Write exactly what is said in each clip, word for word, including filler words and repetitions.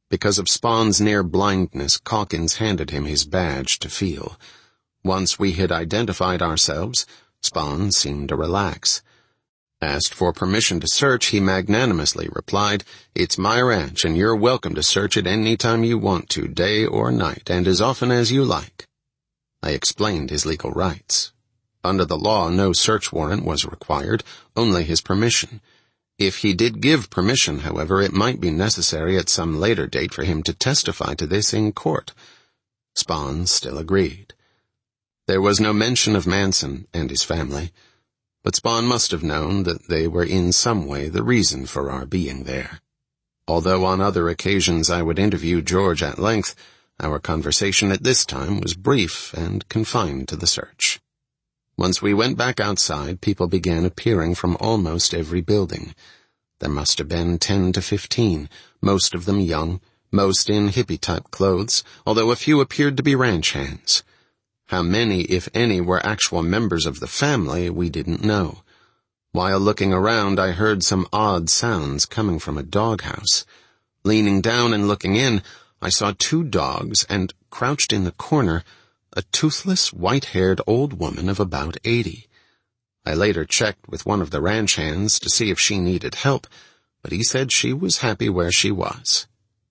Because of Spahn's near blindness, Calkins handed him his badge to feel. Once we had identified ourselves, Spahn seemed to relax. Asked for permission to search, he magnanimously replied, "It's my ranch, and you're welcome to search it any time you want to, day or night, and as often as you like." I explained his legal rights. Under the law, no search warrant was required, only his permission. If he did give permission, however, it might be necessary at some later date for him to testify to this in court. Spahn still agreed. There was no mention of Manson and his family, but Spahn must have known that they were in some way the reason for our being there. Although on other occasions I would interview George at length, our conversation at this time was brief and confined to the search. Once we went back outside, people began appearing from almost every building. There must have been ten to fifteen, most of them young, most in hippie-type clothes, although a few appeared to be ranch hands. How many, if any, were actual members of the family, we didn't know. While looking around, I heard some odd sounds coming from a doghouse. Leaning down and looking in, I saw two dogs and, crouched in the corner, a toothless, white-haired old woman of about eighty. I later checked with one of the ranch hands to see if she needed help, but he said she was happy where she was.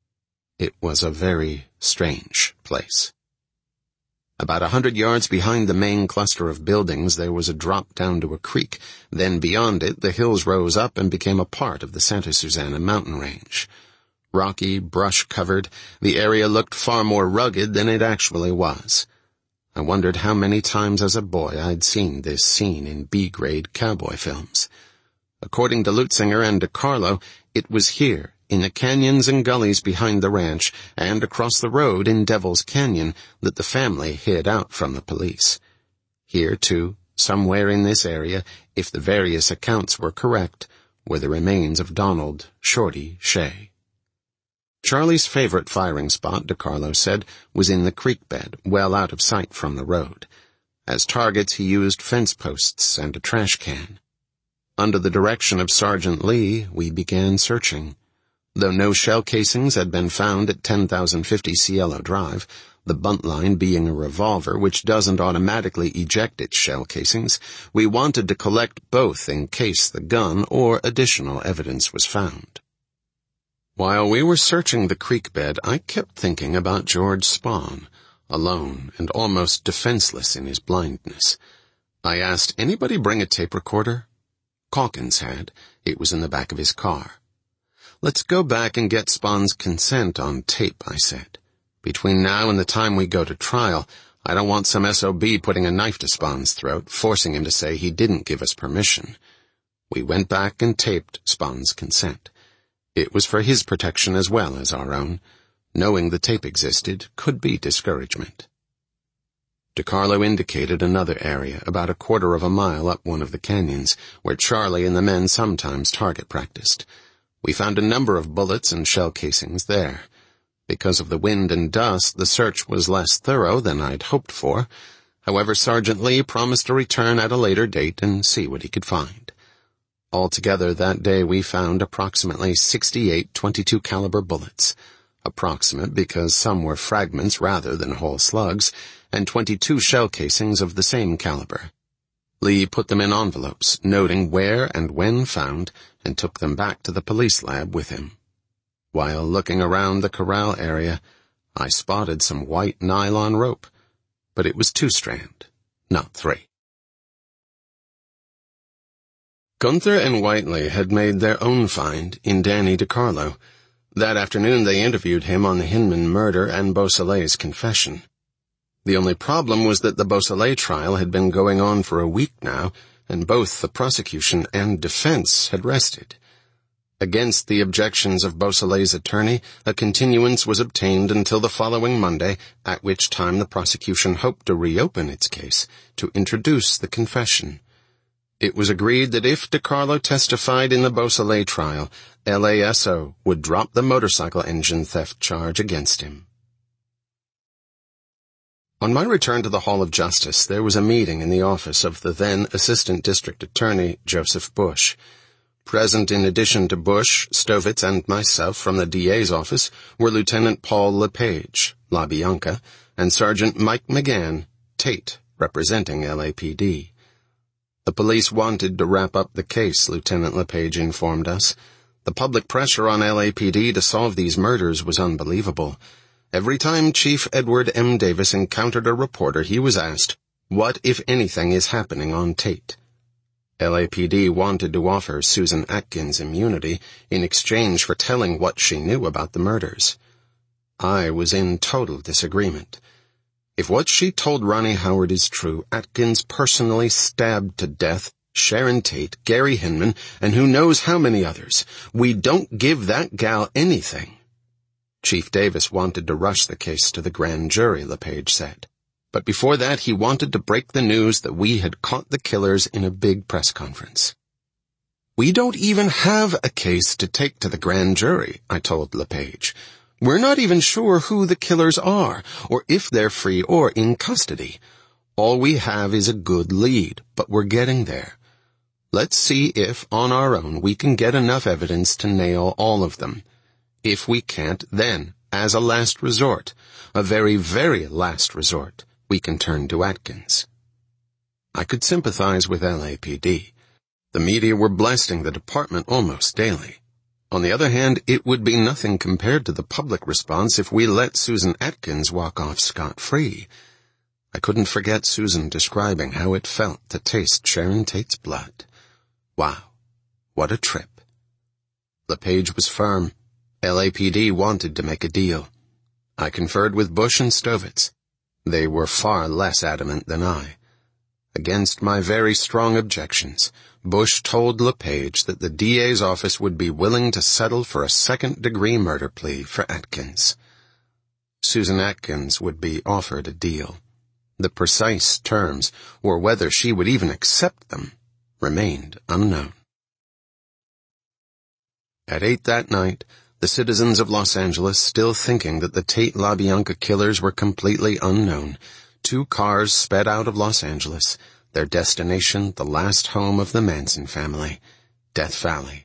It was a very strange place. About a hundred yards behind the main cluster of buildings there was a drop down to a creek. Then beyond it the hills rose up and became a part of the Santa Susana mountain range. Rocky, brush-covered, the area looked far more rugged than it actually was. I wondered how many times as a boy I'd seen this scene in B-grade cowboy films. According to Lutzinger and DeCarlo, it was here, in the canyons and gullies behind the ranch, and across the road in Devil's Canyon, that the family hid out from the police. Here, too, somewhere in this area, if the various accounts were correct, were the remains of Donald Shorty Shea. Charlie's favorite firing spot, DeCarlo said, was in the creek bed, well out of sight from the road. As targets he used fence posts and a trash can. Under the direction of Sergeant Lee, we began searching. Though no shell casings had been found at ten thousand fifty Cielo Drive, the buntline being a revolver which doesn't automatically eject its shell casings, we wanted to collect both in case the gun or additional evidence was found. While we were searching the creek bed, I kept thinking about George Spahn, alone and almost defenseless in his blindness. I asked, "Anybody bring a tape recorder?" Calkins had. It was in the back of his car. "Let's go back and get Spahn's consent on tape," I said. "Between now and the time we go to trial, I don't want some S O B putting a knife to Spahn's throat, forcing him to say he didn't give us permission." We went back and taped Spahn's consent. It was for his protection as well as our own. Knowing the tape existed could be discouragement. DeCarlo indicated another area, about a quarter of a mile up one of the canyons, where Charlie and the men sometimes target practiced. We found a number of bullets and shell casings there. Because of the wind and dust, the search was less thorough than I'd hoped for. However, Sergeant Lee promised to return at a later date and see what he could find. Altogether that day we found approximately sixty-eight twenty-two caliber bullets. Approximate because some were fragments rather than whole slugs, and twenty-two shell casings of the same caliber. Lee put them in envelopes, noting where and when found, and took them back to the police lab with him. While looking around the corral area, I spotted some white nylon rope, but it was two-strand, not three. Gunther and Whiteley had made their own find in Danny DeCarlo. That afternoon they interviewed him on the Hinman murder and Beausoleil's confession. The only problem was that the Beausoleil trial had been going on for a week now, and both the prosecution and defense had rested. Against the objections of Beausoleil's attorney, a continuance was obtained until the following Monday, at which time the prosecution hoped to reopen its case, to introduce the confession. It was agreed that if DeCarlo testified in the Beausoleil trial, L A S O would drop the motorcycle engine theft charge against him. On my return to the Hall of Justice, there was a meeting in the office of the then Assistant District Attorney, Joseph Bush. Present in addition to Bush, Stovitz, and myself from the D A's office were Lieutenant Paul LePage, LaBianca, and Sergeant Mike McGann, Tate, representing L A P D. The police wanted to wrap up the case, Lieutenant LePage informed us. The public pressure on L A P D to solve these murders was unbelievable. Every time Chief Edward M. Davis encountered a reporter, he was asked, "What, if anything, is happening on Tate?" L A P D wanted to offer Susan Atkins immunity in exchange for telling what she knew about the murders. I was in total disagreement. If what she told Ronnie Howard is true, Atkins personally stabbed to death Sharon Tate, Gary Hinman, and who knows how many others. We don't give that gal anything. Chief Davis wanted to rush the case to the grand jury, LePage said. But before that, he wanted to break the news that we had caught the killers in a big press conference. We don't even have a case to take to the grand jury, I told LePage. We're not even sure who the killers are, or if they're free or in custody. All we have is a good lead, but we're getting there. Let's see if, on our own, we can get enough evidence to nail all of them. If we can't, then, as a last resort, a very, very last resort, we can turn to Atkins. I could sympathize with L A P D. The media were blasting the department almost daily. On the other hand, it would be nothing compared to the public response if we let Susan Atkins walk off scot-free. I couldn't forget Susan describing how it felt to taste Sharon Tate's blood. Wow, what a trip. LePage was firm. L A P D wanted to make a deal. I conferred with Bush and Stovitz. They were far less adamant than I. Against my very strong objections, Bush told LePage that the D A's office would be willing to settle for a second-degree murder plea for Atkins. Susan Atkins would be offered a deal. The precise terms, or whether she would even accept them, remained unknown. At eight that night, the citizens of Los Angeles, still thinking that the Tate LaBianca killers were completely unknown, two cars sped out of Los Angeles, their destination the last home of the Manson family, Death Valley.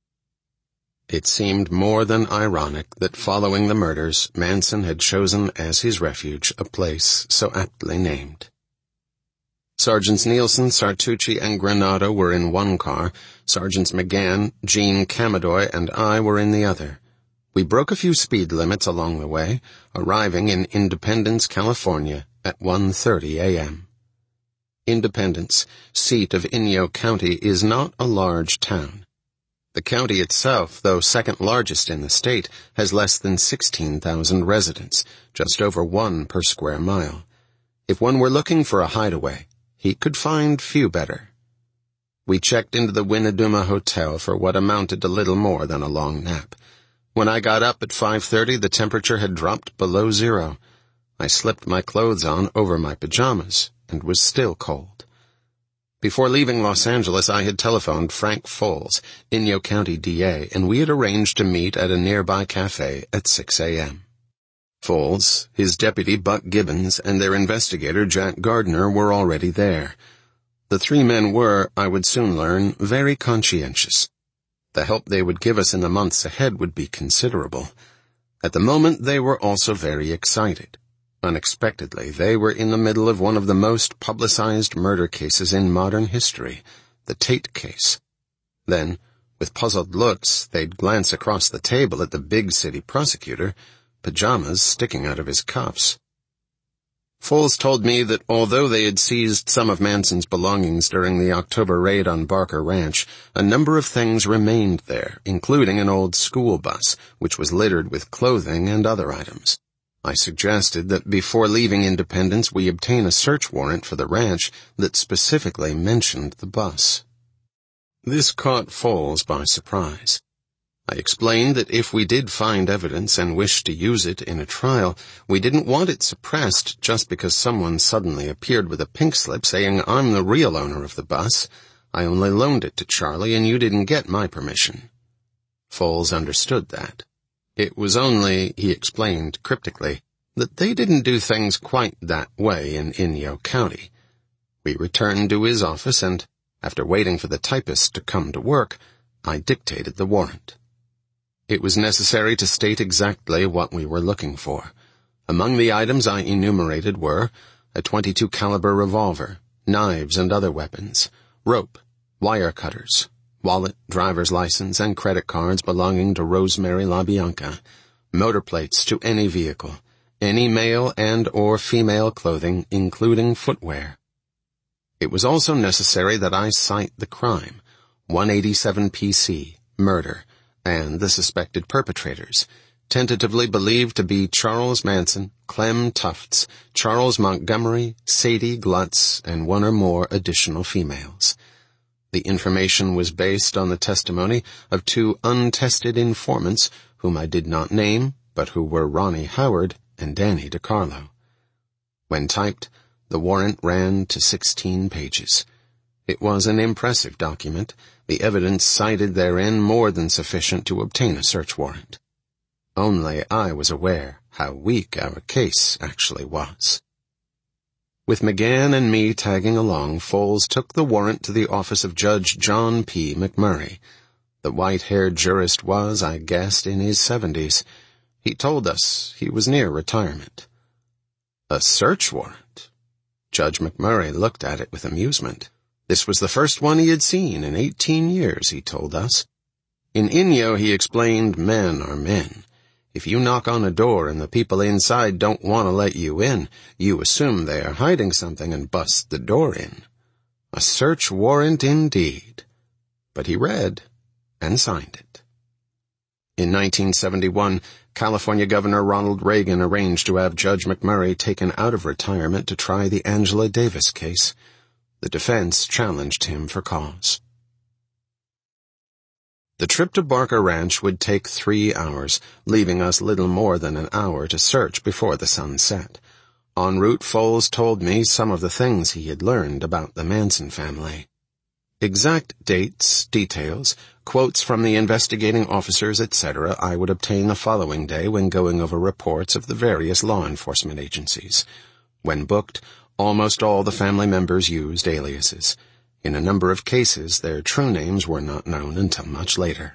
It seemed more than ironic that following the murders, Manson had chosen as his refuge a place so aptly named. Sergeants Nielsen, Sartucci, and Granado were in one car. Sergeants McGann, Gene Camadoy, and I were in the other. We broke a few speed limits along the way, arriving in Independence, California, at one thirty a.m. Independence, seat of Inyo County, is not a large town. The county itself, though second largest in the state, has less than sixteen thousand residents, just over one per square mile. If one were looking for a hideaway, he could find few better. We checked into the Winneduma Hotel for what amounted to little more than a long nap. When I got up at five thirty, the temperature had dropped below zero. I slipped my clothes on over my pajamas and was still cold. Before leaving Los Angeles, I had telephoned Frank Foles, Inyo County D A, and we had arranged to meet at a nearby cafe at six a.m. Foles, his deputy Buck Gibbons, and their investigator Jack Gardner were already there. The three men were, I would soon learn, very conscientious. The help they would give us in the months ahead would be considerable. At the moment, they were also very excited. Unexpectedly, they were in the middle of one of the most publicized murder cases in modern history, the Tate case. Then, with puzzled looks, they'd glance across the table at the big city prosecutor, pajamas sticking out of his cuffs. Foles told me that although they had seized some of Manson's belongings during the October raid on Barker Ranch, a number of things remained there, including an old school bus, which was littered with clothing and other items. I suggested that before leaving Independence we obtain a search warrant for the ranch that specifically mentioned the bus. This caught Foles by surprise. I explained that if we did find evidence and wished to use it in a trial, we didn't want it suppressed just because someone suddenly appeared with a pink slip saying, "I'm the real owner of the bus. I only loaned it to Charlie and you didn't get my permission." Foles understood that. It was only, he explained cryptically, that they didn't do things quite that way in Inyo County. We returned to his office and, after waiting for the typist to come to work, I dictated the warrant. It was necessary to state exactly what we were looking for. Among the items I enumerated were a twenty-two caliber revolver, knives and other weapons, rope, wire cutters, wallet, driver's license, and credit cards belonging to Rosemary LaBianca, motor plates to any vehicle, any male and or female clothing, including footwear. It was also necessary that I cite the crime, one eighty-seven P C, murder, and the suspected perpetrators, tentatively believed to be Charles Manson, Clem Tufts, Charles Montgomery, Sadie Glutz, and one or more additional females. The information was based on the testimony of two untested informants whom I did not name, but who were Ronnie Howard and Danny DiCarlo. When typed, the warrant ran to sixteen pages. It was an impressive document, the evidence cited therein more than sufficient to obtain a search warrant. Only I was aware how weak our case actually was. With McGann and me tagging along, Foles took the warrant to the office of Judge John P. McMurray. The white-haired jurist was, I guessed, in his seventies. He told us he was near retirement. A search warrant? Judge McMurray looked at it with amusement. This was the first one he had seen in eighteen years, he told us. In Inyo, he explained, men are men. If you knock on a door and the people inside don't want to let you in, you assume they are hiding something and bust the door in. A search warrant indeed. But he read and signed it. In nineteen seventy-one, California Governor Ronald Reagan arranged to have Judge McMurray taken out of retirement to try the Angela Davis case. The defense challenged him for cause. The trip to Barker Ranch would take three hours, leaving us little more than an hour to search before the sun set. En route, Foles told me some of the things he had learned about the Manson family. Exact dates, details, quotes from the investigating officers, et cetera I would obtain the following day when going over reports of the various law enforcement agencies. When booked, almost all the family members used aliases. In a number of cases, their true names were not known until much later.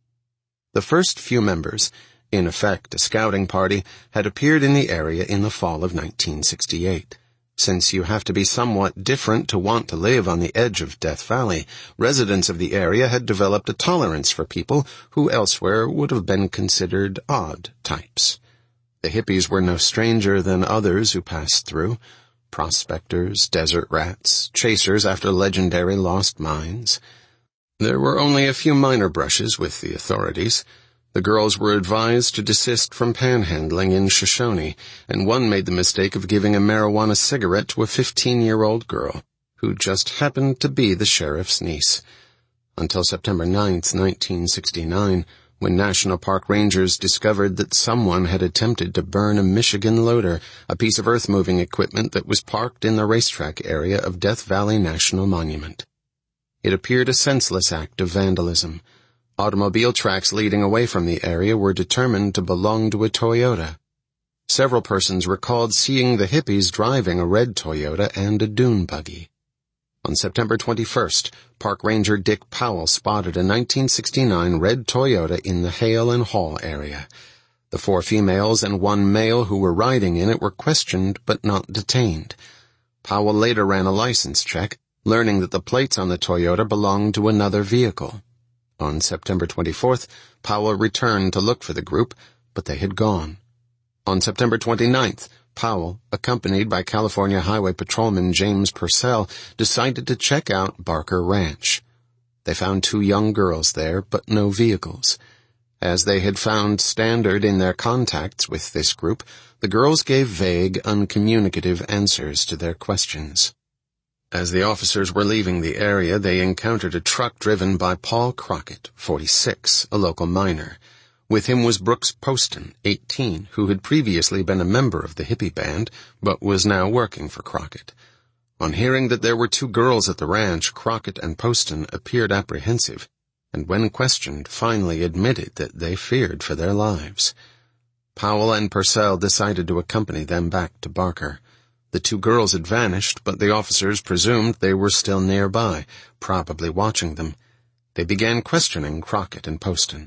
The first few members, in effect a scouting party, had appeared in the area in the fall of nineteen sixty-eight. Since you have to be somewhat different to want to live on the edge of Death Valley, residents of the area had developed a tolerance for people who elsewhere would have been considered odd types. The hippies were no stranger than others who passed through. Prospectors, desert rats, chasers after legendary lost mines. There were only a few minor brushes with the authorities. The girls were advised to desist from panhandling in Shoshone, and one made the mistake of giving a marijuana cigarette to a fifteen-year-old girl, who just happened to be the sheriff's niece. Until September ninth, nineteen sixty-nine, when National Park Rangers discovered that someone had attempted to burn a Michigan loader, a piece of earth-moving equipment that was parked in the racetrack area of Death Valley National Monument. It appeared a senseless act of vandalism. Automobile tracks leading away from the area were determined to belong to a Toyota. Several persons recalled seeing the hippies driving a red Toyota and a dune buggy. On September twenty-first, Park Ranger Dick Powell spotted a nineteen sixty-nine red Toyota in the Hale and Hall area. The four females and one male who were riding in it were questioned but not detained. Powell later ran a license check, learning that the plates on the Toyota belonged to another vehicle. On September twenty-fourth, Powell returned to look for the group, but they had gone. On September twenty-ninth, Powell, accompanied by California Highway Patrolman James Purcell, decided to check out Barker Ranch. They found two young girls there, but no vehicles. As they had found standard in their contacts with this group, the girls gave vague, uncommunicative answers to their questions. As the officers were leaving the area, they encountered a truck driven by Paul Crockett, forty-six, a local miner. With him was Brooks Poston, eighteen, who had previously been a member of the hippie band, but was now working for Crockett. On hearing that there were two girls at the ranch, Crockett and Poston appeared apprehensive, and when questioned, finally admitted that they feared for their lives. Powell and Purcell decided to accompany them back to Barker. The two girls had vanished, but the officers presumed they were still nearby, probably watching them. They began questioning Crockett and Poston.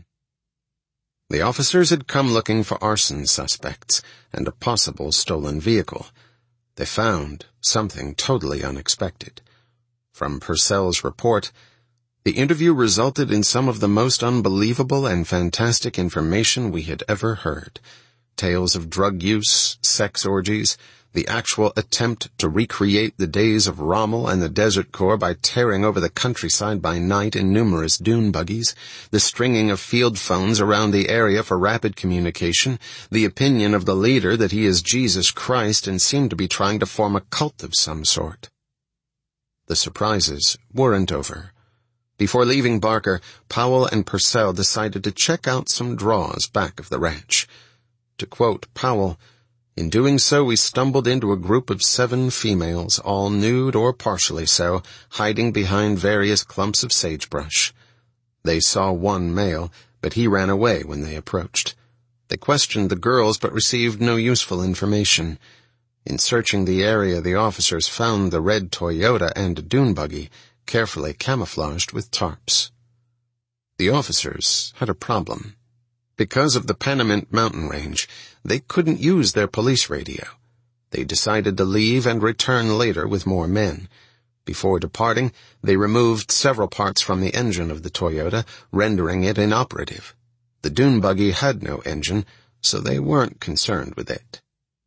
The officers had come looking for arson suspects and a possible stolen vehicle. They found something totally unexpected. From Purcell's report, the interview resulted in some of the most unbelievable and fantastic information we had ever heard. Tales of drug use, sex orgies, the actual attempt to recreate the days of Rommel and the Desert Corps by tearing over the countryside by night in numerous dune buggies, the stringing of field phones around the area for rapid communication, the opinion of the leader that he is Jesus Christ and seemed to be trying to form a cult of some sort. The surprises weren't over. Before leaving Barker, Powell and Purcell decided to check out some draws back of the ranch. To quote Powell, "In doing so, we stumbled into a group of seven females, all nude or partially so, hiding behind various clumps of sagebrush. They saw one male, but he ran away when they approached. They questioned the girls but received no useful information. In searching the area, the officers found the red Toyota and a dune buggy, carefully camouflaged with tarps." The officers had a problem. Because of the Panamint mountain range, they couldn't use their police radio. They decided to leave and return later with more men. Before departing, they removed several parts from the engine of the Toyota, rendering it inoperative. The dune buggy had no engine, so they weren't concerned with it.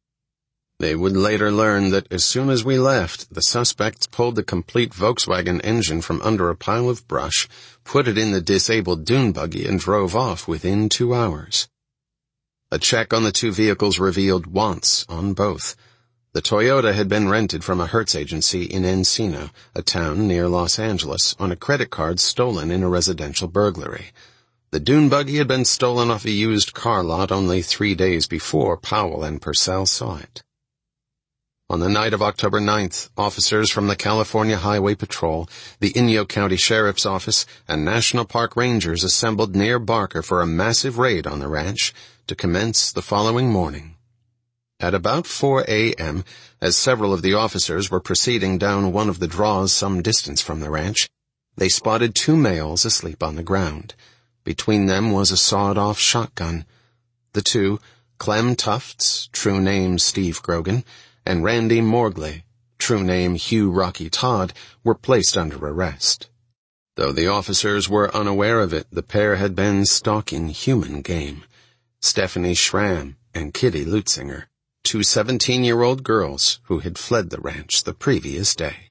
They would later learn that as soon as we left, the suspects pulled the complete Volkswagen engine from under a pile of brush, put it in the disabled dune buggy, and drove off within two hours. A check on the two vehicles revealed wants on both. The Toyota had been rented from a Hertz agency in Encino, a town near Los Angeles, on a credit card stolen in a residential burglary. The dune buggy had been stolen off a used car lot only three days before Powell and Purcell saw it. On the night of October ninth, officers from the California Highway Patrol, the Inyo County Sheriff's Office, and National Park Rangers assembled near Barker for a massive raid on the ranch to commence the following morning. At about four a.m., as several of the officers were proceeding down one of the draws some distance from the ranch, they spotted two males asleep on the ground. Between them was a sawed-off shotgun. The two, Clem Tufts, true name Steve Grogan, and Randy Morgley, true name Hugh Rocky Todd, were placed under arrest. Though the officers were unaware of it, the pair had been stalking human game. Stephanie Schramm and Kitty Lutzinger, two seventeen-year-old girls who had fled the ranch the previous day.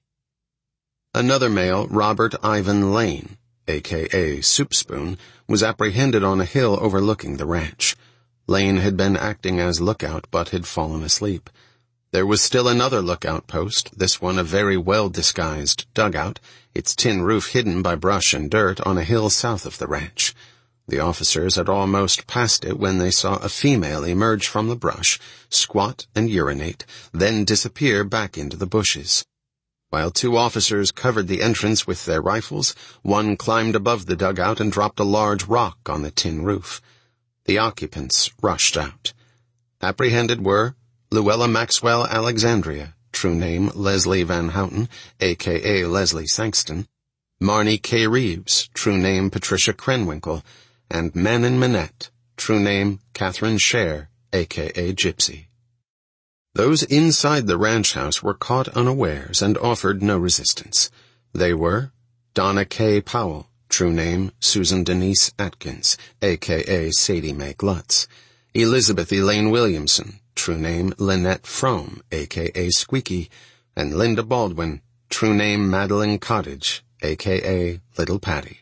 Another male, Robert Ivan Lane, a k a. Soup Spoon, was apprehended on a hill overlooking the ranch. Lane had been acting as lookout but had fallen asleep. There was still another lookout post, this one a very well-disguised dugout, its tin roof hidden by brush and dirt on a hill south of the ranch. The officers had almost passed it when they saw a female emerge from the brush, squat and urinate, then disappear back into the bushes. While two officers covered the entrance with their rifles, one climbed above the dugout and dropped a large rock on the tin roof. The occupants rushed out. Apprehended were Luella Maxwell Alexandria, true name Leslie Van Houten, a k a. Leslie Sankston, Marnie K. Reeves, true name Patricia Krenwinkel, and Manon Manette, true name Catherine Scher, a k a. Gypsy. Those inside the ranch house were caught unawares and offered no resistance. They were Donna K. Powell, true name Susan Denise Atkins, a k a. Sadie Mae Glutz, Elizabeth Elaine Williamson, true name Lynette Frome, a k a. Squeaky, and Linda Baldwin, true name Madeline Cottage, a k a. Little Patty.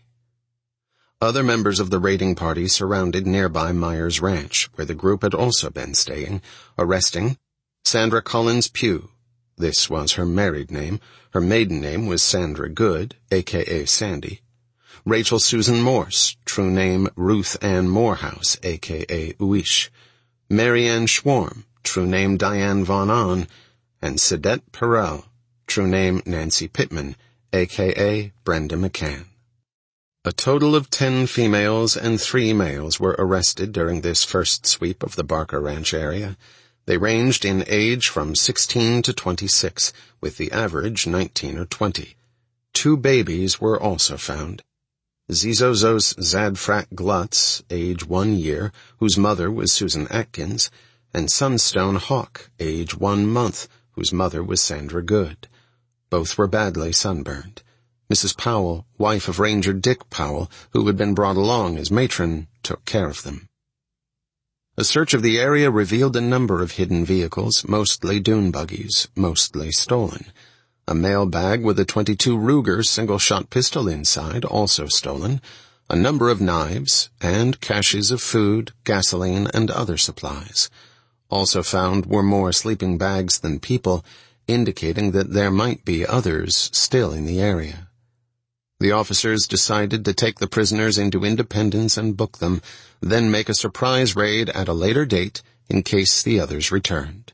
Other members of the raiding party surrounded nearby Myers Ranch, where the group had also been staying, arresting Sandra Collins Pugh. This was her married name. Her maiden name was Sandra Good, a k a. Sandy. Rachel Susan Morse, true name Ruth Ann Morehouse, a k a. Uish. Mary Ann Schwarm, true name Diane Von Ahn, and Sedette Perel, true name Nancy Pittman, a k a. Brenda McCann. A total of ten females and three males were arrested during this first sweep of the Barker Ranch area. They ranged in age from sixteen to twenty-six, with the average nineteen or twenty. Two babies were also found. Zizozos Zadfrak Glutz, age one year, whose mother was Susan Atkins, and Sunstone Hawk, age one month, whose mother was Sandra Good. Both were badly sunburned. Missus Powell, wife of Ranger Dick Powell, who had been brought along as matron, took care of them. A search of the area revealed a number of hidden vehicles, mostly dune buggies, mostly stolen. A mail bag with a twenty-two Ruger single-shot pistol inside, also stolen, a number of knives, and caches of food, gasoline, and other supplies. Also found were more sleeping bags than people, indicating that there might be others still in the area. The officers decided to take the prisoners into Independence and book them, then make a surprise raid at a later date in case the others returned.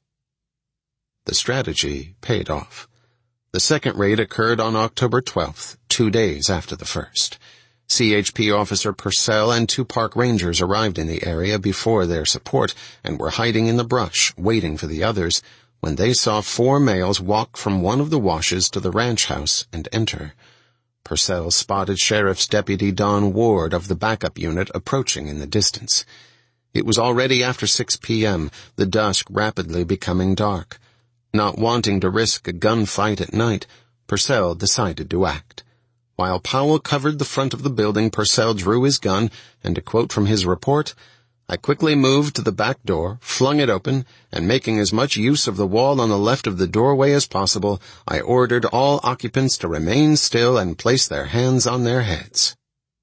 The strategy paid off. The second raid occurred on October twelfth, two days after the first. C H P Officer Purcell and two park rangers arrived in the area before their support and were hiding in the brush, waiting for the others, when they saw four males walk from one of the washes to the ranch house and enter. Purcell spotted Sheriff's Deputy Don Ward of the backup unit approaching in the distance. It was already after six p.m., the dusk rapidly becoming dark. Not wanting to risk a gunfight at night, Purcell decided to act. While Powell covered the front of the building, Purcell drew his gun, and to quote from his report, "I quickly moved to the back door, flung it open, and making as much use of the wall on the left of the doorway as possible, I ordered all occupants to remain still and place their hands on their heads."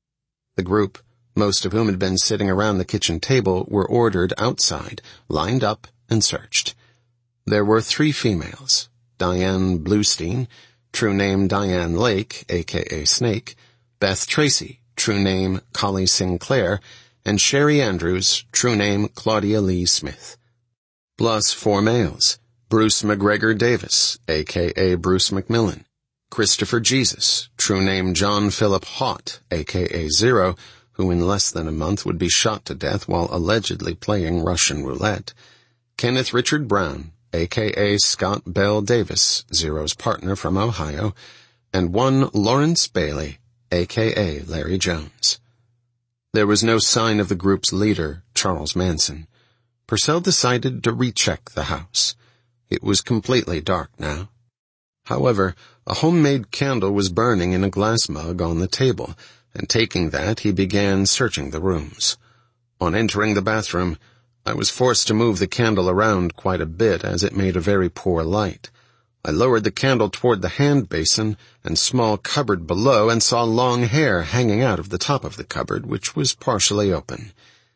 The group, most of whom had been sitting around the kitchen table, were ordered outside, lined up, and searched. There were three females: Diane Bluestein, true name Diane Lake, aka Snake; Beth Tracy, true name Collie Sinclair; and Sherry Andrews, true name Claudia Lee Smith. Plus four males: Bruce McGregor Davis, aka Bruce McMillan; Christopher Jesus, true name John Philip Haught, aka Zero, who in less than a month would be shot to death while allegedly playing Russian roulette; Kenneth Richard Brown, aka Scott Bell Davis, Zero's partner from Ohio; and one Lawrence Bailey, aka Larry Jones. There was no sign of the group's leader, Charles Manson. Purcell decided to recheck the house. It was completely dark now. However, a homemade candle was burning in a glass mug on the table, and taking that, he began searching the rooms. On entering the bathroom, I was forced to move the candle around quite a bit as it made a very poor light. I lowered the candle toward the hand basin and small cupboard below and saw long hair hanging out of the top of the cupboard, which was partially open.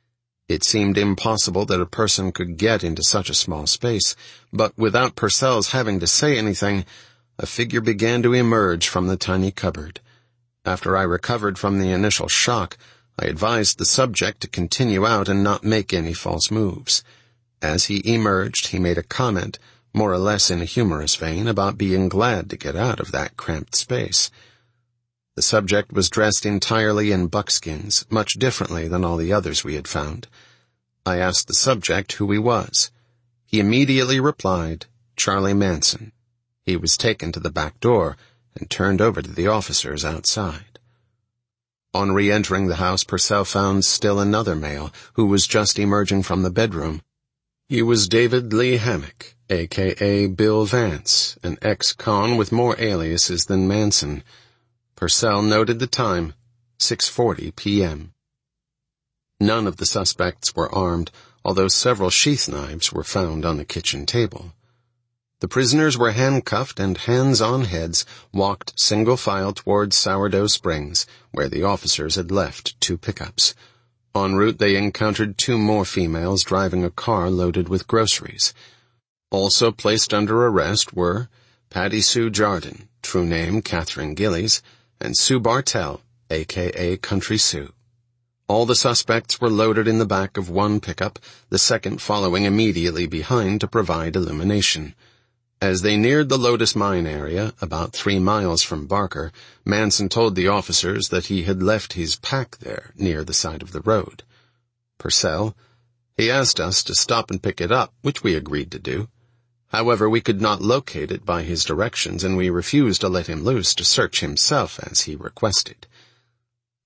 It seemed impossible that a person could get into such a small space, but without Purcell's having to say anything, a figure began to emerge from the tiny cupboard. After I recovered from the initial shock, I advised the subject to continue out and not make any false moves. As he emerged, he made a comment, more or less in a humorous vein, about being glad to get out of that cramped space. The subject was dressed entirely in buckskins, much differently than all the others we had found. I asked the subject who he was. He immediately replied, Charlie Manson. He was taken to the back door and turned over to the officers outside. On re-entering the house, Purcell found still another male, who was just emerging from the bedroom. He was David Lee Hammock, a k a. Bill Vance, an ex-con with more aliases than Manson. Purcell noted the time, six forty p.m. None of the suspects were armed, although several sheath knives were found on the kitchen table. The prisoners were handcuffed and, hands on heads, walked single file towards Sourdough Springs, where the officers had left two pickups. En route, they encountered two more females driving a car loaded with groceries. Also placed under arrest were Patty Sue Jardin, true name Catherine Gillies, and Sue Bartell, a k a. Country Sue. All the suspects were loaded in the back of one pickup, the second following immediately behind to provide illumination. As they neared the Lotus Mine area, about three miles from Barker, Manson told the officers that he had left his pack there, near the side of the road. Purcell, he asked us to stop and pick it up, which we agreed to do. However, we could not locate it by his directions, and we refused to let him loose to search himself as he requested.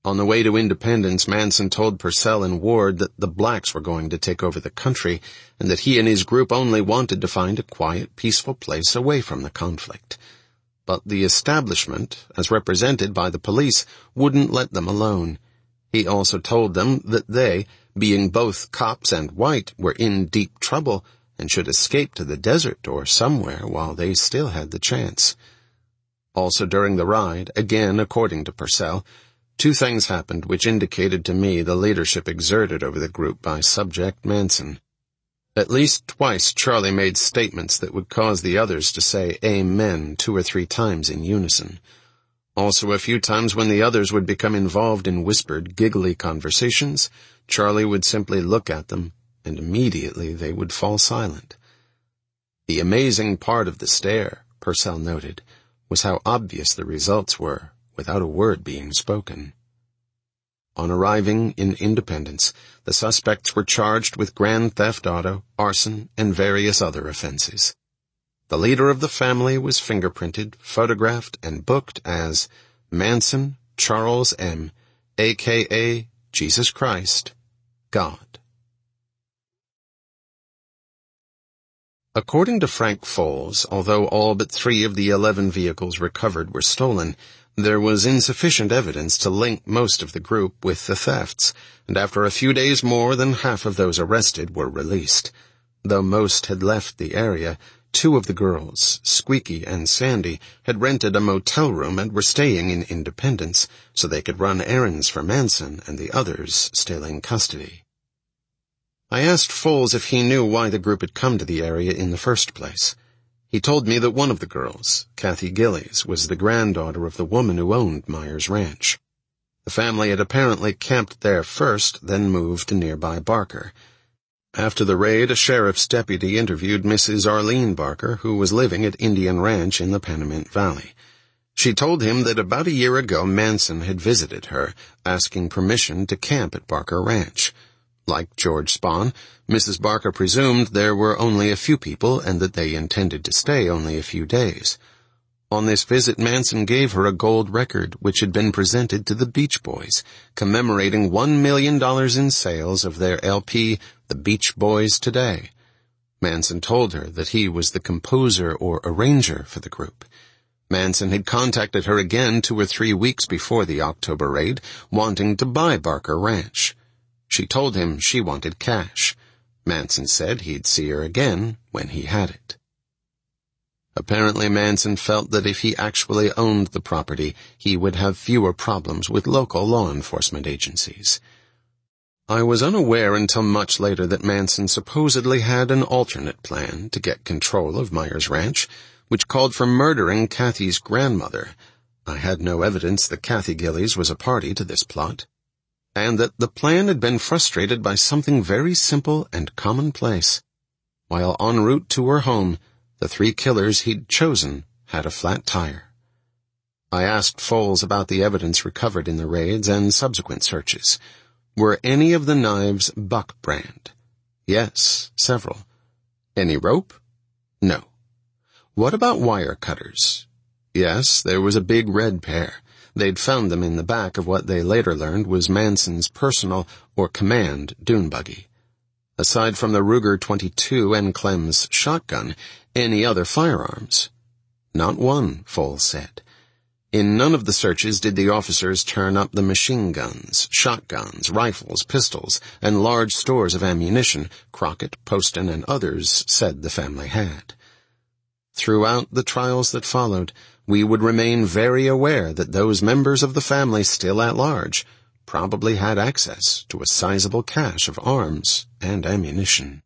On the way to Independence, Manson told Purcell and Ward that the blacks were going to take over the country, and that he and his group only wanted to find a quiet, peaceful place away from the conflict. But the establishment, as represented by the police, wouldn't let them alone. He also told them that they, being both cops and white, were in deep trouble and should escape to the desert or somewhere while they still had the chance. Also during the ride, again according to Purcell, two things happened which indicated to me the leadership exerted over the group by Subject Manson. At least twice Charlie made statements that would cause the others to say amen two or three times in unison. Also a few times when the others would become involved in whispered, giggly conversations, Charlie would simply look at them, and immediately they would fall silent. The amazing part of the stare, Purcell noted, was how obvious the results were, without a word being spoken. On arriving in Independence, the suspects were charged with grand theft auto, arson, and various other offenses. The leader of the family was fingerprinted, photographed, and booked as Manson Charles M., a k a. Jesus Christ, God. According to Frank Foles, although all but three of the eleven vehicles recovered were stolen, there was insufficient evidence to link most of the group with the thefts, and after a few days more than half of those arrested were released. Though most had left the area, two of the girls, Squeaky and Sandy, had rented a motel room and were staying in Independence so they could run errands for Manson and the others still in custody. I asked Foles if he knew why the group had come to the area in the first place. He told me that one of the girls, Kathy Gillies, was the granddaughter of the woman who owned Myers Ranch. The family had apparently camped there first, then moved to nearby Barker. After the raid, a sheriff's deputy interviewed Missus Arlene Barker, who was living at Indian Ranch in the Panamint Valley. She told him that about a year ago Manson had visited her, asking permission to camp at Barker Ranch. Like George Spahn, Missus Barker presumed there were only a few people and that they intended to stay only a few days. On this visit, Manson gave her a gold record which had been presented to the Beach Boys, commemorating one million dollars in sales of their L P, The Beach Boys Today. Manson told her that he was the composer or arranger for the group. Manson had contacted her again two or three weeks before the October raid, wanting to buy Barker Ranch. She told him she wanted cash. Manson said he'd see her again when he had it. Apparently Manson felt that if he actually owned the property, he would have fewer problems with local law enforcement agencies. I was unaware until much later that Manson supposedly had an alternate plan to get control of Myers Ranch, which called for murdering Kathy's grandmother. I had no evidence that Kathy Gillies was a party to this plot, and that the plan had been frustrated by something very simple and commonplace. While en route to her home, the three killers he'd chosen had a flat tire. I asked Foles about the evidence recovered in the raids and subsequent searches. Were any of the knives Buck brand? Yes, several. Any rope? No. What about wire cutters? Yes, there was a big red pair. They'd found them in the back of what they later learned was Manson's personal or command dune buggy. Aside from the Ruger twenty-two and Clem's shotgun, any other firearms? Not one, Foles said. In none of the searches did the officers turn up the machine guns, shotguns, rifles, pistols, and large stores of ammunition Crockett, Poston, and others said the family had. Throughout the trials that followed, we would remain very aware that those members of the family still at large probably had access to a sizable cache of arms and ammunition.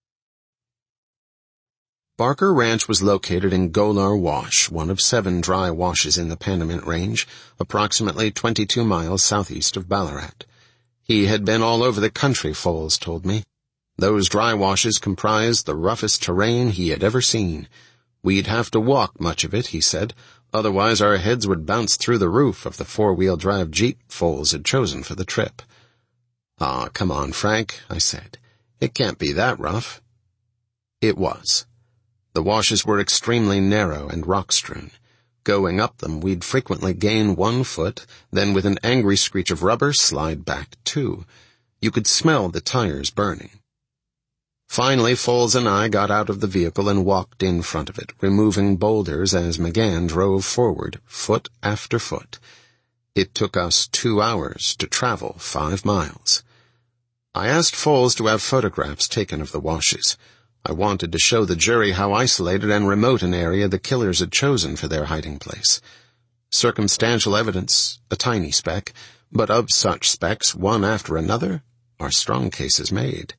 Barker Ranch was located in Golar Wash, one of seven dry washes in the Panamint Range, approximately twenty-two miles southeast of Ballarat. He had been all over the country, Foles told me. Those dry washes comprised the roughest terrain he had ever seen. We'd have to walk much of it, he said, otherwise our heads would bounce through the roof of the four-wheel drive Jeep Foles had chosen for the trip. Ah, come on, Frank, I said. It can't be that rough. It was. The washes were extremely narrow and rock-strewn. Going up them, we'd frequently gain one foot, then with an angry screech of rubber, slide back two. You could smell the tires burning. Finally, Foles and I got out of the vehicle and walked in front of it, removing boulders as McGann drove forward, foot after foot. It took us two hours to travel five miles. I asked Foles to have photographs taken of the washes. I wanted to show the jury how isolated and remote an area the killers had chosen for their hiding place. Circumstantial evidence, a tiny speck, but of such specks, one after another, are strong cases made.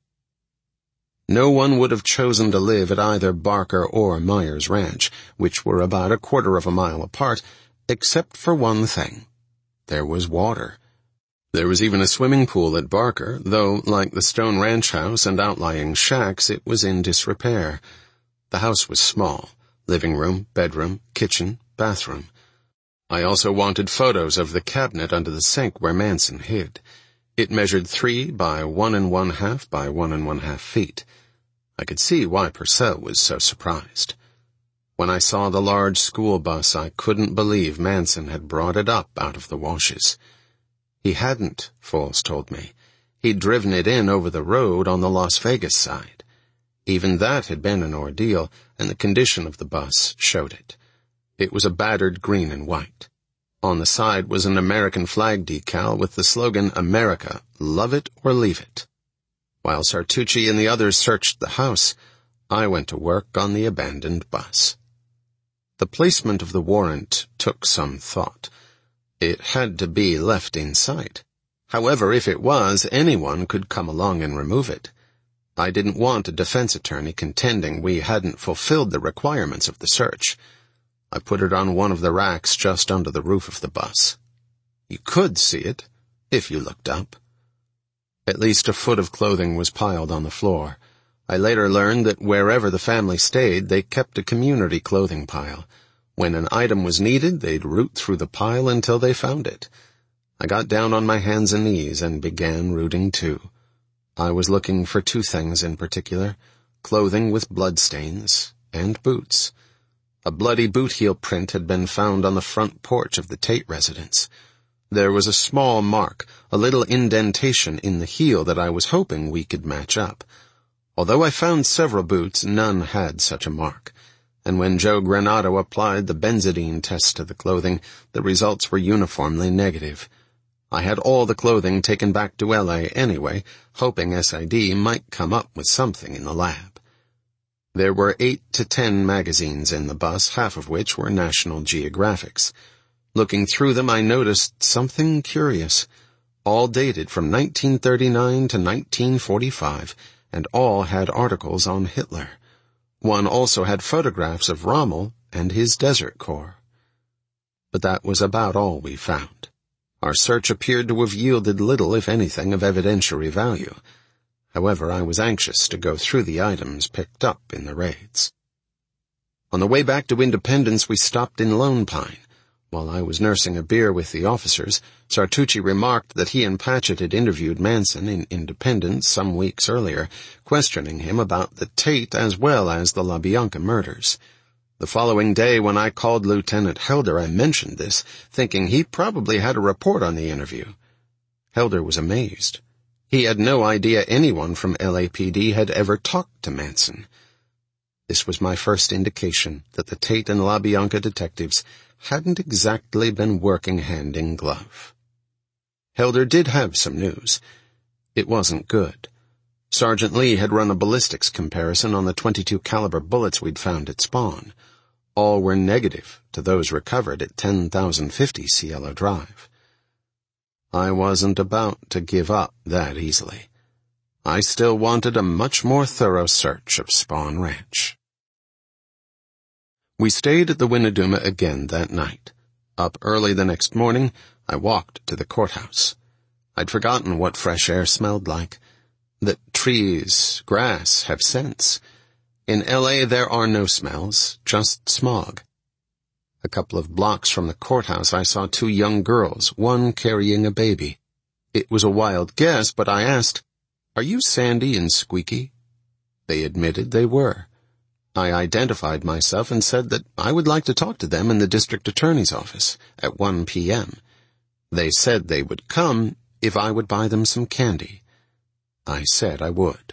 No one would have chosen to live at either Barker or Myers Ranch, which were about a quarter of a mile apart, except for one thing. There was water. There was even a swimming pool at Barker, though, like the stone ranch house and outlying shacks, it was in disrepair. The house was small: living room, bedroom, kitchen, bathroom. I also wanted photos of the cabinet under the sink where Manson hid. It measured three by one and one half by one and one half feet. I could see why Purcell was so surprised. When I saw the large school bus, I couldn't believe Manson had brought it up out of the washes. He hadn't, Foles told me. He'd driven it in over the road on the Las Vegas side. Even that had been an ordeal, and the condition of the bus showed it. It was a battered green and white. On the side was an American flag decal with the slogan, "America, love it or leave it." While Sartucci and the others searched the house, I went to work on the abandoned bus. The placement of the warrant took some thought. It had to be left in sight. However, if it was, anyone could come along and remove it. I didn't want a defense attorney contending we hadn't fulfilled the requirements of the search. I put it on one of the racks just under the roof of the bus. You could see it, if you looked up. At least a foot of clothing was piled on the floor. I later learned that wherever the family stayed, they kept a community clothing pile. When an item was needed, they'd root through the pile until they found it. I got down on my hands and knees and began rooting too. I was looking for two things in particular: clothing with bloodstains and boots. A bloody boot heel print had been found on the front porch of the Tate residence. There was a small mark, a little indentation in the heel that I was hoping we could match up. Although I found several boots, none had such a mark. And when Joe Granato applied the benzidine test to the clothing, the results were uniformly negative. I had all the clothing taken back to L A anyway, hoping S I D might come up with something in the lab. There were eight to ten magazines in the bus, half of which were National Geographics. Looking through them, I noticed something curious. All dated from nineteen thirty-nine to nineteen forty-five, and all had articles on Hitler. One also had photographs of Rommel and his Desert Corps. But that was about all we found. Our search appeared to have yielded little, if anything, of evidentiary value. However, I was anxious to go through the items picked up in the raids. On the way back to Independence, we stopped in Lone Pine. While I was nursing a beer with the officers, Sartucci remarked that he and Patchett had interviewed Manson in Independence some weeks earlier, questioning him about the Tate as well as the LaBianca murders. The following day, when I called Lieutenant Helder, I mentioned this, thinking he probably had a report on the interview. Helder was amazed. He had no idea anyone from L A P D had ever talked to Manson. This was my first indication that the Tate and LaBianca detectives hadn't exactly been working hand in glove. Helder did have some news. It wasn't good. Sergeant Lee had run a ballistics comparison on the twenty-two caliber bullets we'd found at Spawn. All were negative to those recovered at ten thousand fifty Cielo Drive. I wasn't about to give up that easily. I still wanted a much more thorough search of Spawn Ranch. We stayed at the Winnedumah again that night. Up early the next morning, I walked to the courthouse. I'd forgotten what fresh air smelled like. That trees, grass have scents. In L A there are no smells, just smog. A couple of blocks from the courthouse I saw two young girls, one carrying a baby. It was a wild guess, but I asked, "Are you Sandy and Squeaky?" They admitted they were. I identified myself and said that I would like to talk to them in the district attorney's office at one p.m. They said they would come if I would buy them some candy. I said I would.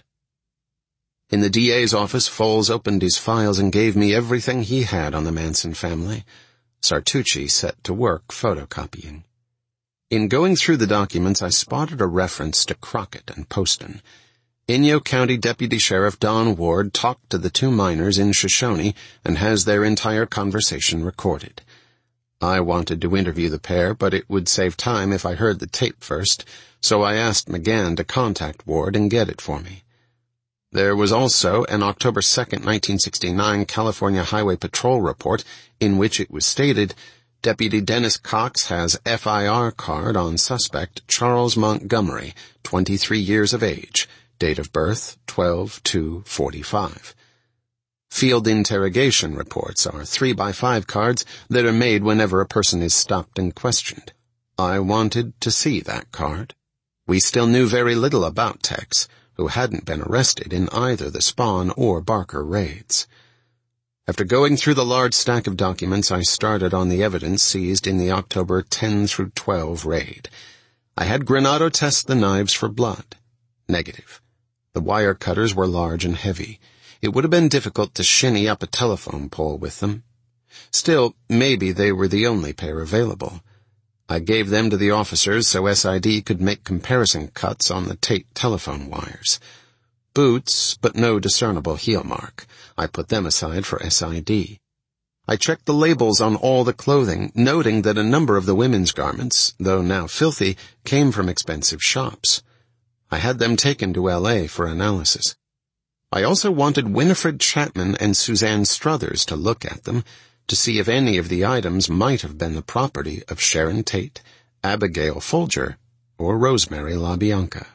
In the D A's office, Foles opened his files and gave me everything he had on the Manson family. Sartucci set to work photocopying. In going through the documents, I spotted a reference to Crockett and Poston. Inyo County Deputy Sheriff Don Ward talked to the two miners in Shoshone and has their entire conversation recorded. I wanted to interview the pair, but it would save time if I heard the tape first, so I asked McGann to contact Ward and get it for me. There was also an October second, nineteen sixty-nine California Highway Patrol report in which it was stated, Deputy Dennis Cox has F I R card on suspect Charles Montgomery, twenty-three years of age, date of birth twelve two forty-five. Field interrogation reports are three by five cards that are made whenever a person is stopped and questioned. I wanted to see that card. We still knew very little about Tex, who hadn't been arrested in either the Spahn or Barker raids. After going through the large stack of documents, I started on the evidence seized in the October ten through twelve raid. I had Granado test the knives for blood. Negative. The wire cutters were large and heavy. It would have been difficult to shinny up a telephone pole with them. Still, maybe they were the only pair available. I gave them to the officers so S I D could make comparison cuts on the Tate telephone wires. Boots, but no discernible heel mark. I put them aside for S I D. I checked the labels on all the clothing, noting that a number of the women's garments, though now filthy, came from expensive shops. I had them taken to L A for analysis. I also wanted Winifred Chapman and Suzanne Struthers to look at them, to see if any of the items might have been the property of Sharon Tate, Abigail Folger, or Rosemary LaBianca.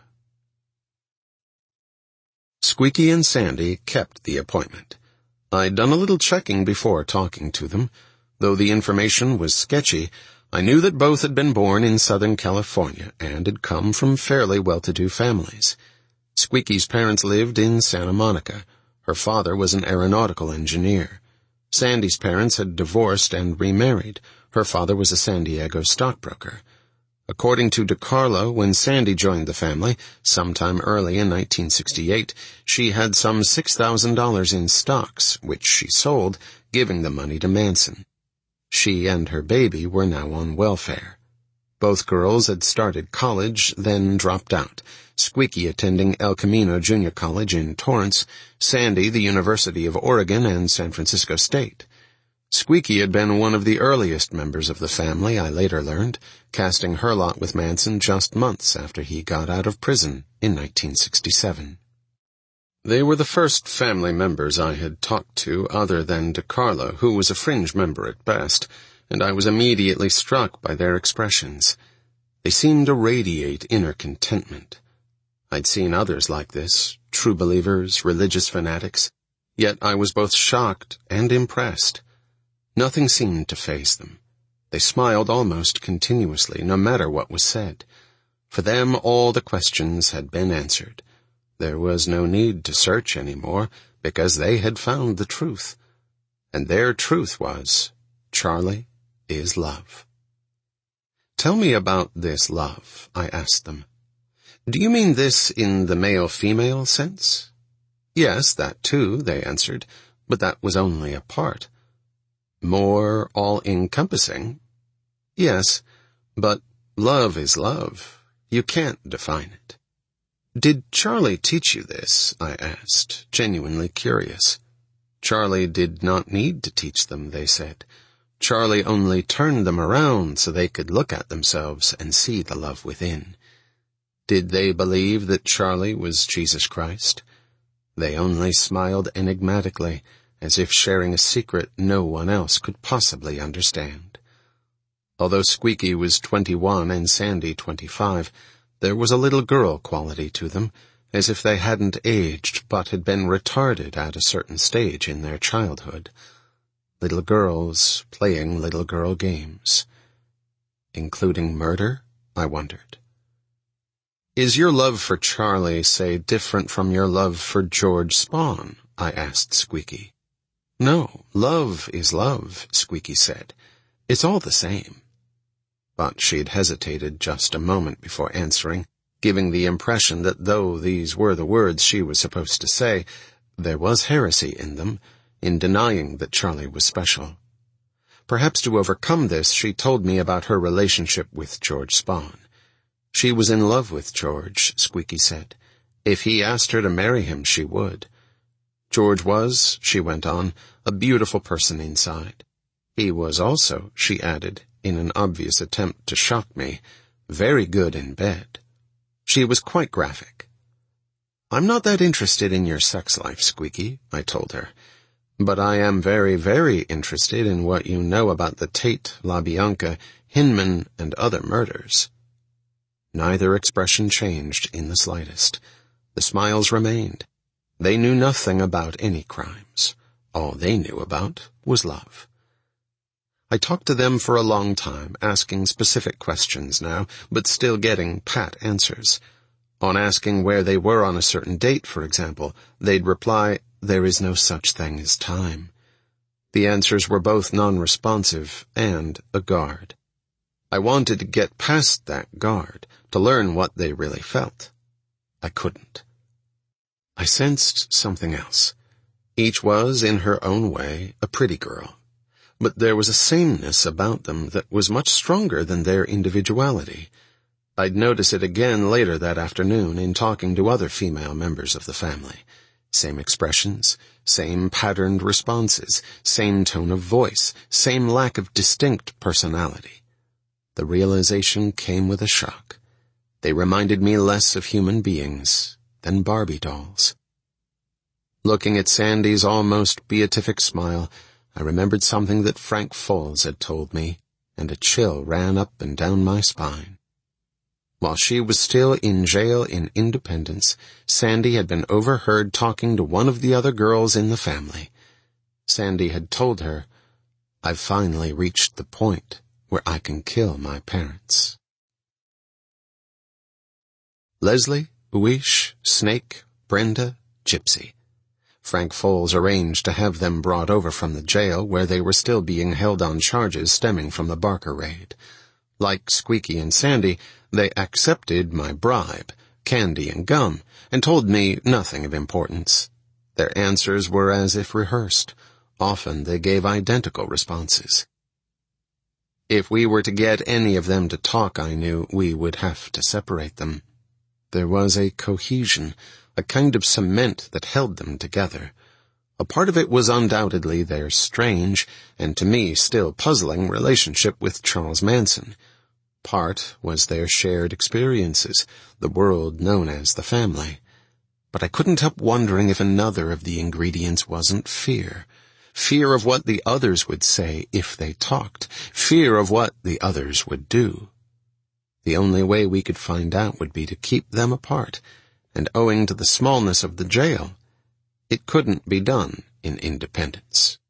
Squeaky and Sandy kept the appointment. I'd done a little checking before talking to them. Though the information was sketchy, I knew that both had been born in Southern California and had come from fairly well-to-do families. Squeaky's parents lived in Santa Monica. Her father was an aeronautical engineer. Sandy's parents had divorced and remarried. Her father was a San Diego stockbroker. According to DeCarlo, when Sandy joined the family, sometime early in nineteen sixty-eight, she had some six thousand dollars in stocks, which she sold, giving the money to Manson. She and her baby were now on welfare. Both girls had started college, then dropped out. Squeaky attending El Camino Junior College in Torrance, Sandy the University of Oregon and San Francisco State. Squeaky had been one of the earliest members of the family, I later learned, casting her lot with Manson just months after he got out of prison in nineteen sixty-seven. They were the first family members I had talked to other than DeCarlo, who was a fringe member at best, and I was immediately struck by their expressions. They seemed to radiate inner contentment. I'd seen others like this, true believers, religious fanatics, yet I was both shocked and impressed. Nothing seemed to faze them. They smiled almost continuously, no matter what was said. For them, all the questions had been answered. There was no need to search any more, because they had found the truth. And their truth was, Charlie is love. Tell me about this love, I asked them. Do you mean this in the male-female sense? Yes, that too, they answered, but that was only a part. More all-encompassing? Yes, but love is love. You can't define it. Did Charlie teach you this? I asked, genuinely curious. Charlie did not need to teach them, they said. Charlie only turned them around so they could look at themselves and see the love within. Did they believe that Charlie was Jesus Christ? They only smiled enigmatically, as if sharing a secret no one else could possibly understand. Although Squeaky was twenty-one and Sandy twenty-five, there was a little girl quality to them, as if they hadn't aged but had been retarded at a certain stage in their childhood. Little girls playing little girl games. Including murder? I wondered. Is your love for Charlie, say, different from your love for George Spahn? I asked Squeaky. "No, love is love," Squeaky said. "It's all the same." But she'd hesitated just a moment before answering, giving the impression that though these were the words she was supposed to say, there was heresy in them, in denying that Charlie was special. Perhaps to overcome this, she told me about her relationship with George Spahn. She was in love with George, Squeaky said. If he asked her to marry him, she would. George was, she went on, a beautiful person inside. He was also, she added, in an obvious attempt to shock me, very good in bed. She was quite graphic. "I'm not that interested in your sex life, Squeaky," I told her. "But I am very, very interested in what you know about the Tate, LaBianca, Hinman, and other murders." Neither expression changed in the slightest. The smiles remained. They knew nothing about any crimes. All they knew about was love. I talked to them for a long time, asking specific questions now, but still getting pat answers. On asking where they were on a certain date, for example, they'd reply, "There is no such thing as time." The answers were both non-responsive and a guard. I wanted to get past that guard, to learn what they really felt. I couldn't. I sensed something else. Each was, in her own way, a pretty girl. But there was a sameness about them that was much stronger than their individuality. I'd notice it again later that afternoon in talking to other female members of the family. Same expressions, same patterned responses, same tone of voice, same lack of distinct personality. The realization came with a shock. They reminded me less of human beings than Barbie dolls. Looking at Sandy's almost beatific smile, I remembered something that Frank Foles had told me, and a chill ran up and down my spine. While she was still in jail in Independence, Sandy had been overheard talking to one of the other girls in the family. Sandy had told her, "I've finally reached the point where I can kill my parents." Leslie, Uish, Snake, Brenda, Gypsy. Frank Foles arranged to have them brought over from the jail where they were still being held on charges stemming from the Barker raid. Like Squeaky and Sandy, they accepted my bribe, candy and gum, and told me nothing of importance. Their answers were as if rehearsed. Often they gave identical responses. If we were to get any of them to talk, I knew we would have to separate them. There was a cohesion, a kind of cement that held them together. A part of it was undoubtedly their strange, and to me still puzzling, relationship with Charles Manson. Part was their shared experiences, the world known as the family. But I couldn't help wondering if another of the ingredients wasn't fear. Fear of what the others would say if they talked. Fear of what the others would do. The only way we could find out would be to keep them apart, and owing to the smallness of the jail, it couldn't be done in Independence.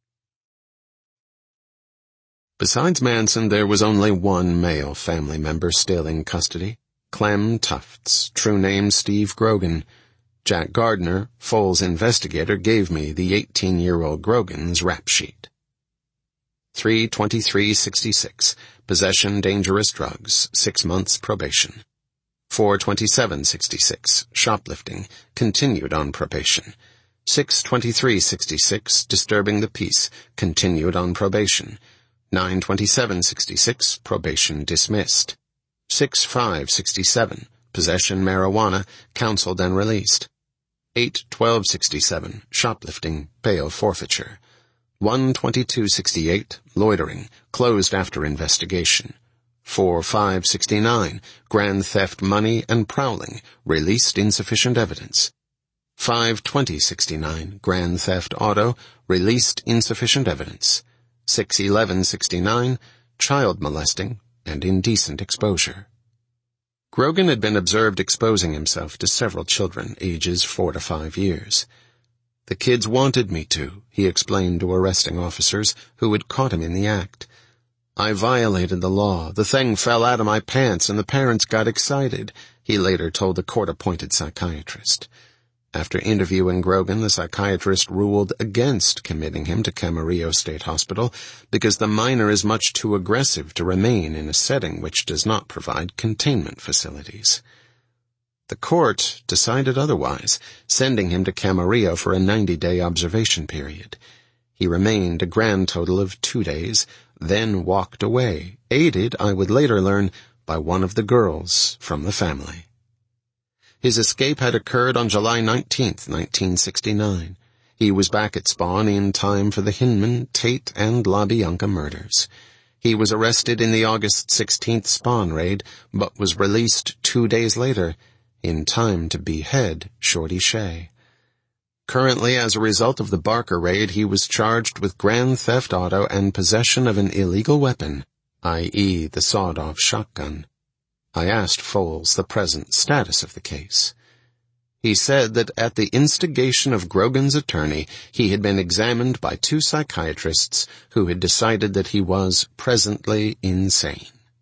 Besides Manson, there was only one male family member still in custody, Clem Tufts, true name Steve Grogan. Jack Gardner, Foles' investigator, gave me the eighteen-year-old Grogan's rap sheet. three twenty-three sixty-six, possession dangerous drugs, six months probation. four twenty-seven sixty-six, shoplifting, continued on probation. six twenty-three sixty-six, disturbing the peace, continued on probation. nine twenty-seven sixty-six, probation dismissed. six five sixty-seven, possession marijuana, counseled and released. eight twelve sixty-seven, shoplifting, bail forfeiture. one twenty-two sixty-eight, loitering, closed after investigation. four five sixty-nine, grand theft money and prowling, released insufficient evidence. five twenty sixty-nine, grand theft auto, released insufficient evidence. six eleven sixty-nine, child molesting and indecent exposure. Grogan had been observed exposing himself to several children, ages four to five years. The kids wanted me to, he explained to arresting officers who had caught him in the act. I violated the law. The thing fell out of my pants and the parents got excited, he later told a court-appointed psychiatrist. After interviewing Grogan, the psychiatrist ruled against committing him to Camarillo State Hospital because the minor is much too aggressive to remain in a setting which does not provide containment facilities. The court decided otherwise, sending him to Camarillo for a ninety-day observation period. He remained a grand total of two days, then walked away, aided, I would later learn, by one of the girls from the family. His escape had occurred on July nineteenth, nineteen sixty-nine. He was back at Spawn in time for the Hinman, Tate, and LaBianca murders. He was arrested in the August sixteenth Spawn raid, but was released two days later, in time to behead Shorty Shea. Currently, as a result of the Barker raid, he was charged with grand theft auto and possession of an illegal weapon, that is the sawed-off shotgun. I asked Foles the present status of the case. He said that at the instigation of Grogan's attorney, he had been examined by two psychiatrists who had decided that he was presently insane.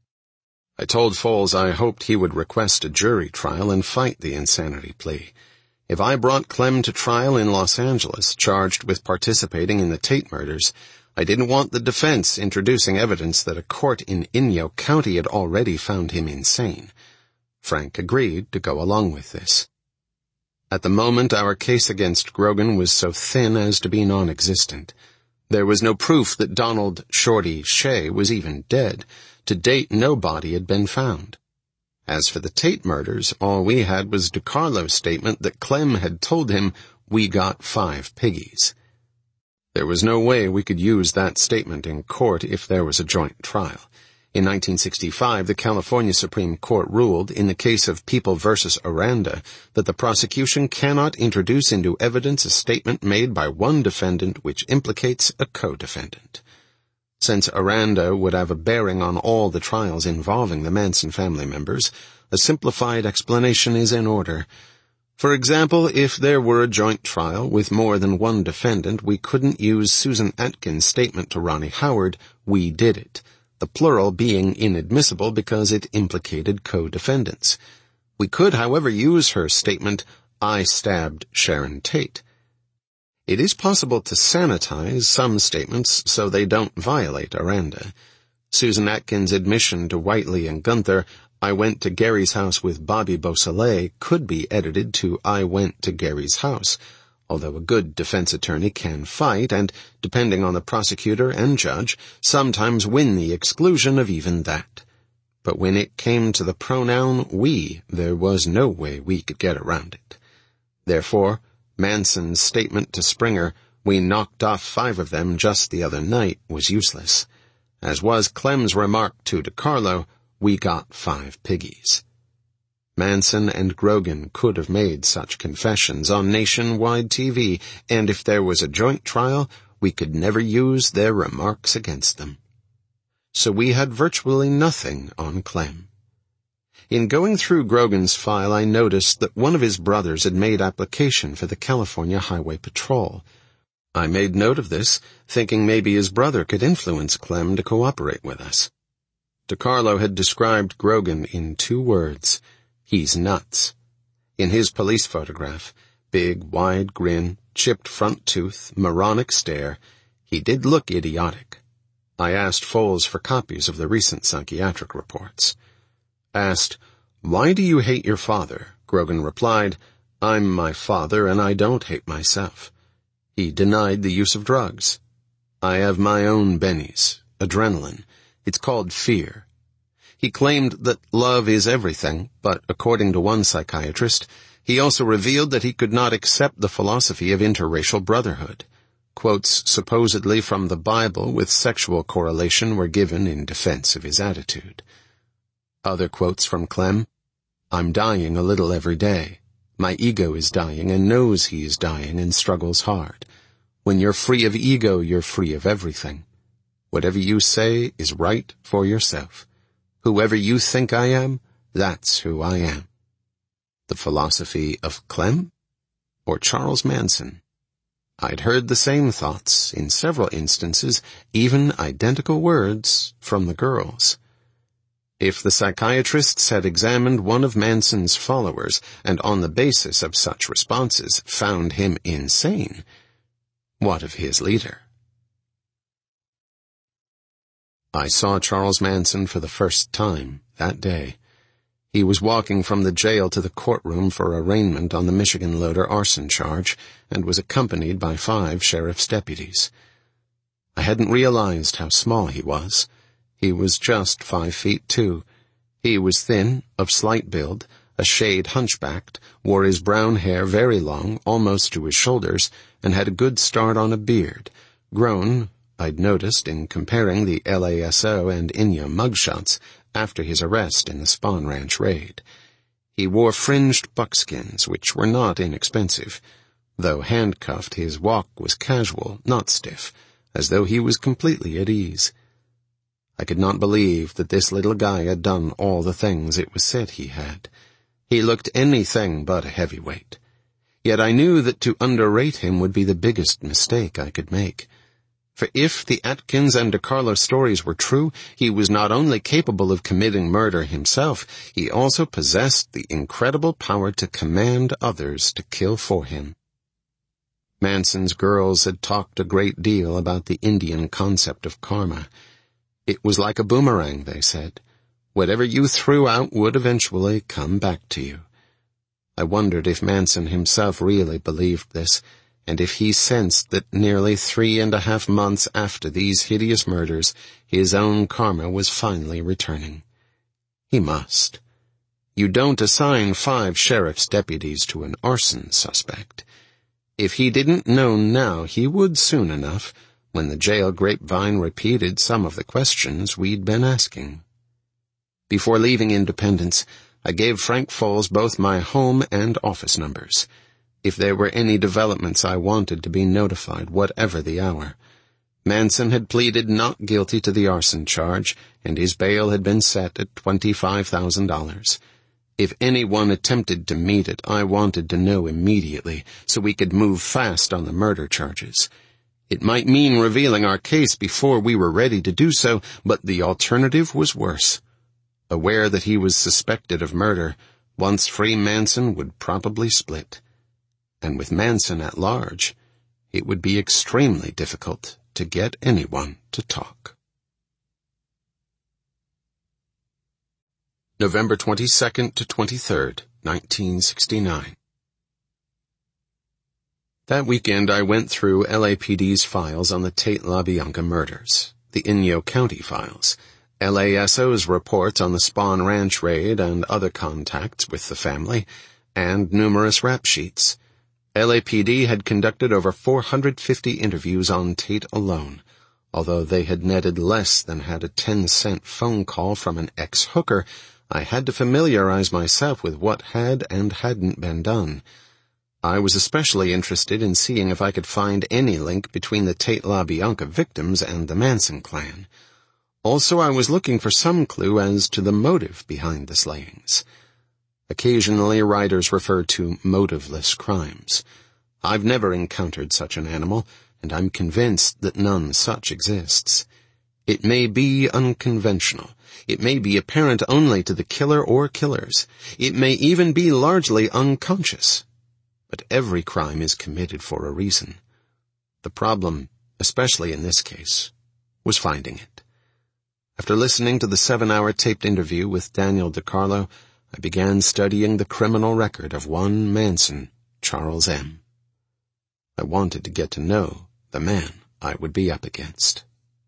I told Foles I hoped he would request a jury trial and fight the insanity plea. If I brought Clem to trial in Los Angeles, charged with participating in the Tate murders, I didn't want the defense introducing evidence that a court in Inyo County had already found him insane. Frank agreed to go along with this. At the moment, our case against Grogan was so thin as to be non-existent. There was no proof that Donald Shorty Shea was even dead. To date, no body had been found. As for the Tate murders, all we had was DeCarlo's statement that Clem had told him, "We got five piggies." There was no way we could use that statement in court if there was a joint trial. In nineteen sixty-five, the California Supreme Court ruled, in the case of People versus Aranda, that the prosecution cannot introduce into evidence a statement made by one defendant which implicates a co-defendant. Since Aranda would have a bearing on all the trials involving the Manson family members, a simplified explanation is in order. For example, if there were a joint trial with more than one defendant, we couldn't use Susan Atkins' statement to Ronnie Howard, "We did it," the plural being inadmissible because it implicated co-defendants. We could, however, use her statement, "I stabbed Sharon Tate." It is possible to sanitize some statements so they don't violate Aranda. Susan Atkins' admission to Whiteley and Gunther, "I went to Gary's house with Bobby Beausoleil," could be edited to "I went to Gary's house," although a good defense attorney can fight and, depending on the prosecutor and judge, sometimes win the exclusion of even that. But when it came to the pronoun we, there was no way we could get around it. Therefore, Manson's statement to Springer, "We knocked off five of them just the other night," was useless, as was Clem's remark to DeCarlo, "We got five piggies." Manson and Grogan could have made such confessions on nationwide T V, and if there was a joint trial, we could never use their remarks against them. So we had virtually nothing on Clem. In going through Grogan's file, I noticed that one of his brothers had made application for the California Highway Patrol. I made note of this, thinking maybe his brother could influence Clem to cooperate with us. DeCarlo had described Grogan in two words: he's nuts. In his police photograph, big, wide grin, chipped front tooth, moronic stare, he did look idiotic. I asked Foles for copies of the recent psychiatric reports. Asked, "Why do you hate your father?" Grogan replied, "I'm my father and I don't hate myself." He denied the use of drugs. "I have my own bennies, adrenaline. It's called fear." He claimed that love is everything, but according to one psychiatrist, he also revealed that he could not accept the philosophy of interracial brotherhood. Quotes supposedly from the Bible with sexual correlation were given in defense of his attitude. Other quotes from Clem, "I'm dying a little every day. My ego is dying and knows he is dying and struggles hard. When you're free of ego, you're free of everything. Whatever you say is right for yourself. Whoever you think I am, that's who I am." The philosophy of Clem or Charles Manson? I'd heard the same thoughts, in several instances, even identical words, from the girls. If the psychiatrists had examined one of Manson's followers and on the basis of such responses found him insane, what of his leader? I saw Charles Manson for the first time that day. He was walking from the jail to the courtroom for arraignment on the Michigan loader arson charge and was accompanied by five sheriff's deputies. I hadn't realized how small he was. He was just five feet two. He was thin, of slight build, a shade hunchbacked, wore his brown hair very long, almost to his shoulders, and had a good start on a beard, grown, I'd noticed in comparing the L A S O and I N Y A mugshots after his arrest in the Spahn Ranch raid. He wore fringed buckskins, which were not inexpensive. Though handcuffed, his walk was casual, not stiff, as though he was completely at ease. I could not believe that this little guy had done all the things it was said he had. He looked anything but a heavyweight. Yet I knew that to underrate him would be the biggest mistake I could make. For if the Atkins and DeCarlo stories were true, he was not only capable of committing murder himself, he also possessed the incredible power to command others to kill for him. Manson's girls had talked a great deal about the Indian concept of karma. It was like a boomerang, they said. Whatever you threw out would eventually come back to you. I wondered if Manson himself really believed this, and if he sensed that nearly three and a half months after these hideous murders, his own karma was finally returning. He must. You don't assign five sheriff's deputies to an arson suspect. If he didn't know now, he would soon enough, when the jail grapevine repeated some of the questions we'd been asking. Before leaving Independence, I gave Frank Foles both my home and office numbers. If there were any developments, I wanted to be notified, whatever the hour. Manson had pleaded not guilty to the arson charge, and his bail had been set at twenty-five thousand dollars. If anyone attempted to meet it, I wanted to know immediately, so we could move fast on the murder charges. It might mean revealing our case before we were ready to do so, but the alternative was worse. Aware that he was suspected of murder, once free Manson would probably split. And with Manson at large, it would be extremely difficult to get anyone to talk. November twenty-second to twenty-third, nineteen sixty-nine. That weekend I went through L A P D's files on the Tate LaBianca murders, the Inyo County files, L A S O's reports on the Spahn Ranch raid and other contacts with the family, and numerous rap sheets. L A P D had conducted over four hundred fifty interviews on Tate alone, although they had netted less than had a ten-cent phone call from an ex-hooker. I had to familiarize myself with what had and hadn't been done. I was especially interested in seeing if I could find any link between the Tate LaBianca victims and the Manson clan. Also, I was looking for some clue as to the motive behind the slayings. Occasionally, writers refer to motiveless crimes. I've never encountered such an animal, and I'm convinced that none such exists. It may be unconventional. It may be apparent only to the killer or killers. It may even be largely unconscious. But every crime is committed for a reason. The problem, especially in this case, was finding it. After listening to the seven-hour taped interview with Daniel DeCarlo, I began studying the criminal record of one Manson, Charles M. I wanted to get to know the man I would be up against.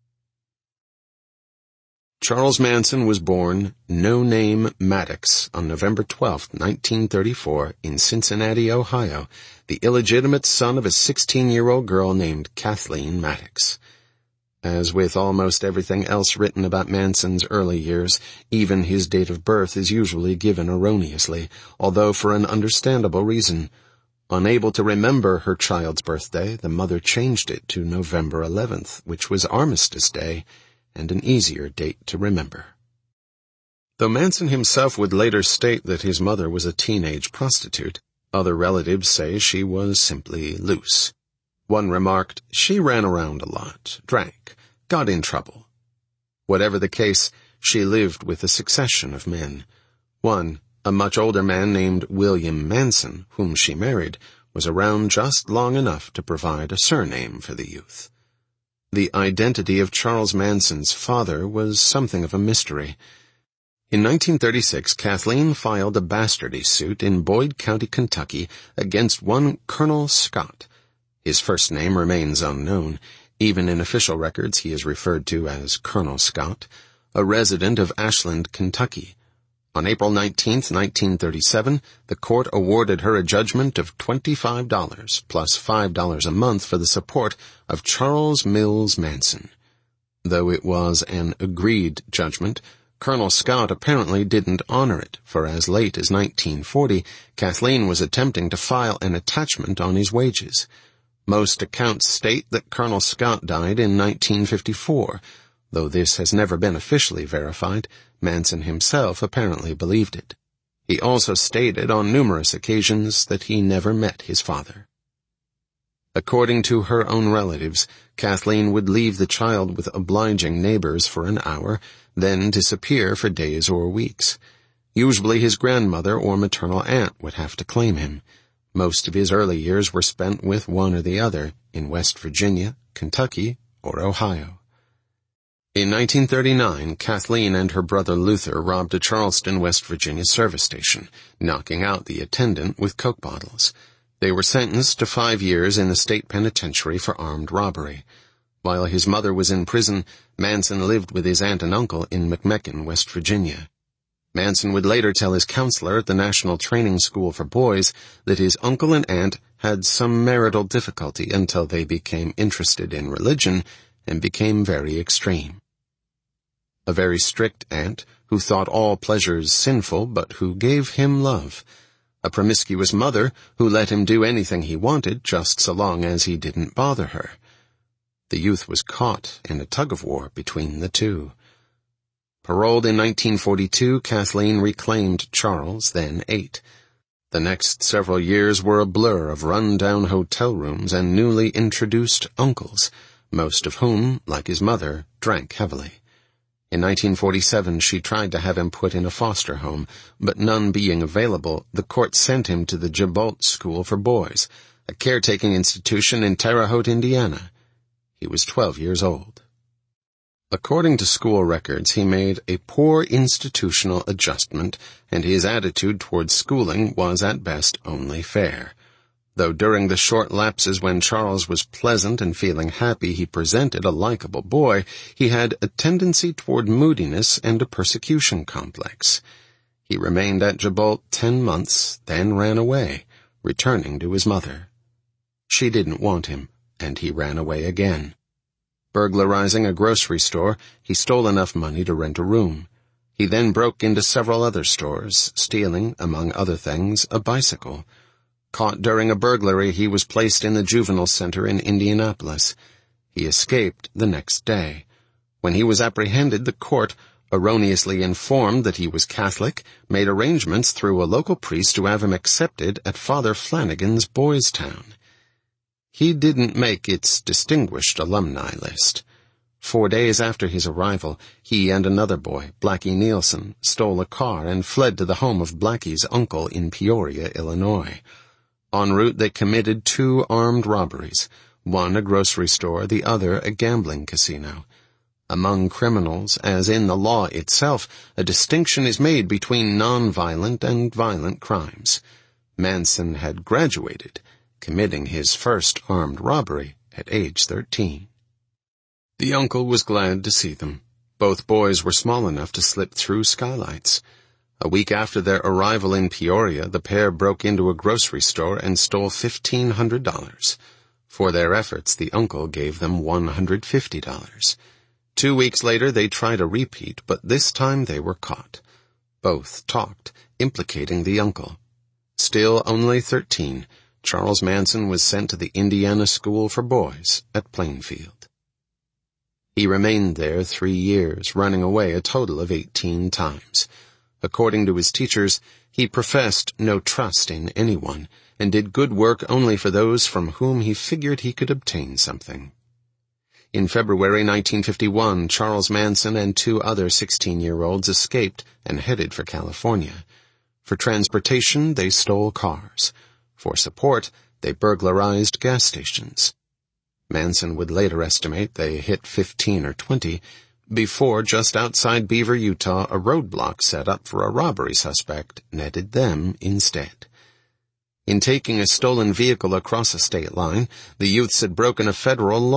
Charles Manson was born No Name Maddox on November twelfth, nineteen thirty-four, in Cincinnati, Ohio, the illegitimate son of a sixteen-year-old girl named Kathleen Maddox. As with almost everything else written about Manson's early years, even his date of birth is usually given erroneously, although for an understandable reason. Unable to remember her child's birthday, the mother changed it to November eleventh, which was Armistice Day, and an easier date to remember. Though Manson himself would later state that his mother was a teenage prostitute, other relatives say she was simply loose. One remarked, she ran around a lot, drank, got in trouble. Whatever the case, she lived with a succession of men. One, a much older man named William Manson, whom she married, was around just long enough to provide a surname for the youth. The identity of Charles Manson's father was something of a mystery. In nineteen thirty-six, Kathleen filed a bastardy suit in Boyd County, Kentucky, against one Colonel Scott. His first name remains unknown. Even in official records he is referred to as Colonel Scott, a resident of Ashland, Kentucky. On April nineteenth, nineteen thirty-seven, the court awarded her a judgment of twenty-five dollars plus five dollars a month for the support of Charles Mills Manson. Though it was an agreed judgment, Colonel Scott apparently didn't honor it, for as late as nineteen forty, Kathleen was attempting to file an attachment on his wages. Most accounts state that Colonel Scott died in nineteen fifty-four. Though this has never been officially verified, Manson himself apparently believed it. He also stated on numerous occasions that he never met his father. According to her own relatives, Kathleen would leave the child with obliging neighbors for an hour, then disappear for days or weeks. Usually his grandmother or maternal aunt would have to claim him. Most of his early years were spent with one or the other, in West Virginia, Kentucky, or Ohio. In nineteen thirty-nine, Kathleen and her brother Luther robbed a Charleston, West Virginia service station, knocking out the attendant with Coke bottles. They were sentenced to five years in the state penitentiary for armed robbery. While his mother was in prison, Manson lived with his aunt and uncle in McMecken, West Virginia. Manson would later tell his counselor at the National Training School for Boys that his uncle and aunt had some marital difficulty until they became interested in religion and became very extreme. A very strict aunt who thought all pleasures sinful but who gave him love. A promiscuous mother who let him do anything he wanted just so long as he didn't bother her. The youth was caught in a tug-of-war between the two. Paroled in nineteen forty-two, Kathleen reclaimed Charles, then eight. The next several years were a blur of run-down hotel rooms and newly introduced uncles, most of whom, like his mother, drank heavily. In nineteen forty-seven, she tried to have him put in a foster home, but none being available, the court sent him to the Gibault School for Boys, a caretaking institution in Terre Haute, Indiana. He was twelve years old. According to school records, he made a poor institutional adjustment, and his attitude towards schooling was at best only fair. Though during the short lapses when Charles was pleasant and feeling happy he presented a likable boy, he had a tendency toward moodiness and a persecution complex. He remained at Gibault ten months, then ran away, returning to his mother. She didn't want him, and he ran away again. Burglarizing a grocery store, he stole enough money to rent a room. He then broke into several other stores, stealing, among other things, a bicycle. Caught during a burglary, he was placed in the juvenile center in Indianapolis. He escaped the next day. When he was apprehended, the court, erroneously informed that he was Catholic, made arrangements through a local priest to have him accepted at Father Flanagan's Boys' Town. He didn't make its distinguished alumni list. Four days after his arrival, he and another boy, Blackie Nielsen, stole a car and fled to the home of Blackie's uncle in Peoria, Illinois. En route, they committed two armed robberies, one a grocery store, the other a gambling casino. Among criminals, as in the law itself, a distinction is made between non-violent and violent crimes. Manson had graduated, committing his first armed robbery at age thirteen. The uncle was glad to see them. Both boys were small enough to slip through skylights. A week after their arrival in Peoria, the pair broke into a grocery store and stole fifteen hundred dollars. For their efforts, the uncle gave them one hundred fifty dollars. Two weeks later, they tried a repeat, but this time they were caught. Both talked, implicating the uncle. Still only thirteen, Charles Manson was sent to the Indiana School for Boys at Plainfield. He remained there three years, running away a total of eighteen times. According to his teachers, he professed no trust in anyone, and did good work only for those from whom he figured he could obtain something. In February nineteen fifty-one, Charles Manson and two other sixteen-year-olds escaped and headed for California. For transportation, they stole cars. For support, they burglarized gas stations. Manson would later estimate they hit fifteen or twenty, before just outside Beaver, Utah, a roadblock set up for a robbery suspect netted them instead. In taking a stolen vehicle across a state line, the youths had broken a federal law.